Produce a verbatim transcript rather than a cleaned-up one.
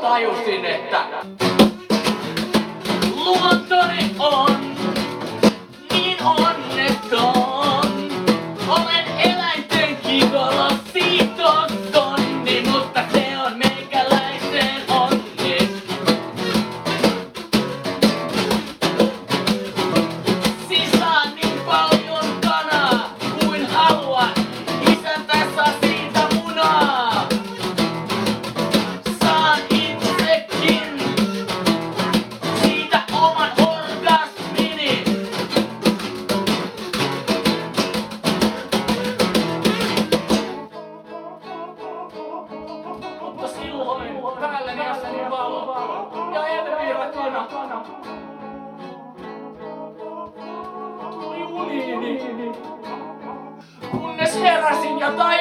tajusin, että luontoni on niin onneton. Olen eläinten kikolla siitotonni, mutta se on meikäläisen onni. Siis saan niin paljon kanaa kuin haluan, isä tässä siitä munaa. Saan itsekin siitä oman orgasmini. Mutta silloin päälleni astui valo ja Elvira kana tuli uniini. Kunnes heräsin ja tajusin.